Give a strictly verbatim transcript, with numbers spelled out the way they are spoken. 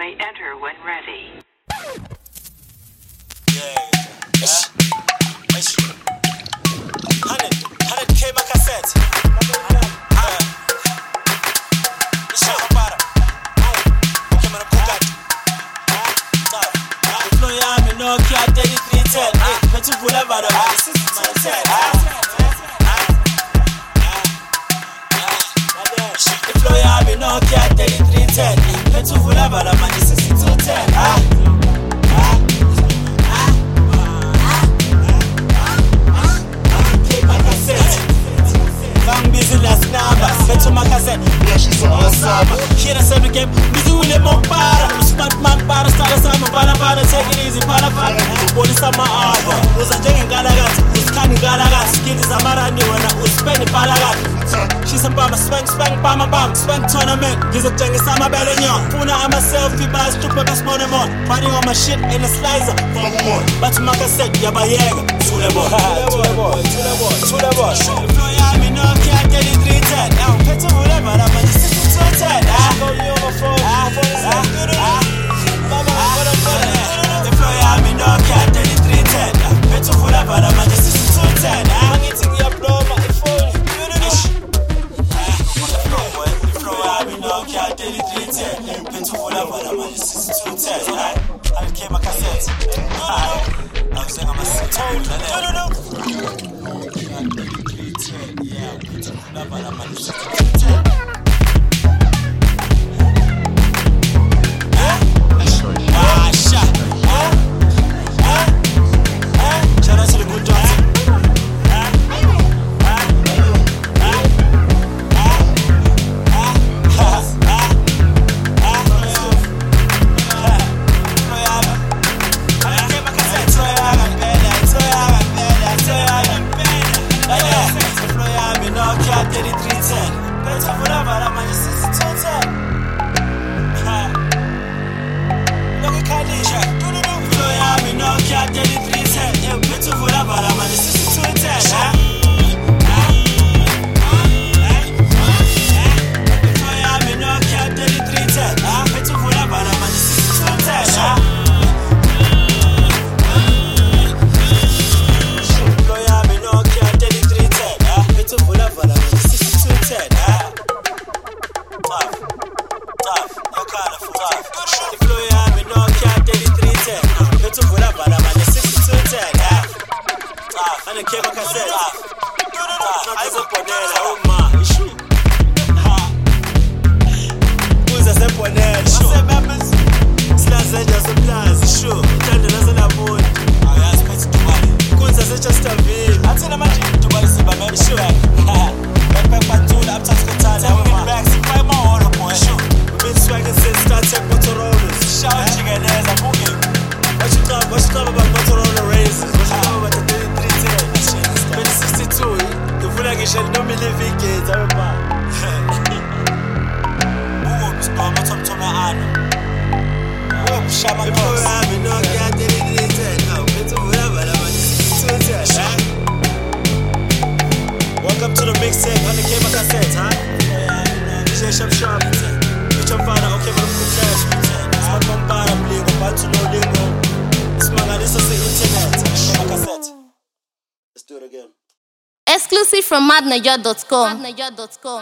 may enter when ready. Yeah, yeah. Hundred, hundred K my cassette. Ah, isha para. Okay, man, Bugatti. Ah, flow ya me no Kia thirty-three ten. Ah, but you pull up out of my sixty-two ten. Ah, the flow ya me no Kia thirty-three ten. But you pull up out of my sixty-two ten. Ah. Business number, bet to my cassette. Yeah, she's so awesome. Here I said we game, busy with them on para. Smart man para, start us on para para. Take it easy, para para. Police on my arm. Was a jang galagat, was canny galagat. Skin is a marani when I was spending palagat. She's a bama, spank, spank, bama, bam, spank tournament. He's a jang, it's on my belly. Puna, I'm a selfie, but stupid, best money more. Partying on my shit in a slicer. But to my cassette, yeah, by yeah. To the boy, to the boy, to the boy, to the boy. I mean, no, can't get it three ten. Now, pet to whatever, I'm on the sixty-two ten. Ah, go you over for it. Ah, ah, ah. Mama, what a fun. The flow, I mean, no, can't get it three ten. Pet to whatever, I'm on the sixty-two ten. Ah, I'm getting your blow, my phone. You know this. Ah, the flow, boy. The flow, I mean, no, can't get it three ten. Pet to whatever, I'm on the sixty-two ten. Ah, I came my cassette. Ah, I was saying I'm a sixty-two ten. No, no, no. Yeah, never I'm on the sixty-two ten. Ah, shot. Ah, ah, ah. Shout out to the good Johnson. Ah, ah, ah, ah, thirty-three ten. Better whatever, I'm on the sixty-two ten. Look at Khadija. Do do do. Flow ya me no Kia thirty-three ten. Yeah, better whatever, I'm on the sixty-two ten. Ah, flow ya me no Kia thirty-three ten. Ah, better whatever, I'm on the sixty-two ten. Ah. Flow ya me no Kia thirty-three ten. Ah, better whatever, I'm on the sixty-two ten. Ah, tough, tough, you can't afford tough. The flow ya me no Kia thirty-three ten. Better whatever, I'm on the sixty-two ten. Ah, tough, and the cake like I said, tough, tough. Not as a ponera, oh man, issue. Ah, who's as a ponera? What's the members? Slash just a plans, issue. Tell the lesson I'm on. I expect to buy. Who's as just a bill? I tell them I need to buy some member issue. Back back back to the uptown Scotland. Now we're back, see five more order boy. Issue. We've been swagging since start check Motorola's. Shout out chicken there's a boogie. What you talk? What you talk about Motorola races? What you talk about the thirty-three ten? Been sixty-two. The full like you shall know me live in kids. I remember. Oops, I'm not talking to my aunt. Oops, Shabba Cox. I'm in no Kia thirty-three ten. Now, better whatever. I'm on the sixty-two ten. Welcome to the mixtape. one hundred K my cassette, huh? D J Sharp Sharp. Bitch, I'm fine. Okay, but I'm cool cash. Smart Bombard, I'm legal. About to know lingo. Smanga, this is the internet. My cassette. Let's do it again. Exclusive from madnaja dot com.